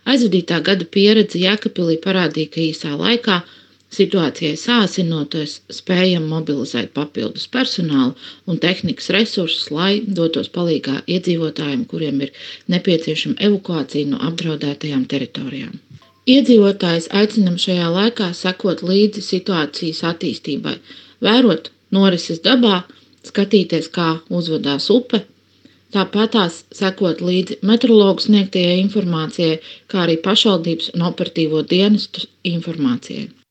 Aizvadītā gada pieredze Jēkabpilī parādīja, ka īsā laikā situācijai sāsinoties spējam mobilizēt papildus personālu un tehnikas resursus, lai dotos palīgā iedzīvotājiem, kuriem ir nepieciešama evakuācija no apdraudētajām teritorijām. Iedzīvotājus aicinam šajā laikā sekot līdzi situācijas attīstībai, vērot norises dabā, skatīties, kā uzvedās upe, tāpatās sekot līdzi meteorologu sniegtajai informācijai, kā arī pašvaldības un operatīvo dienestu informācijai.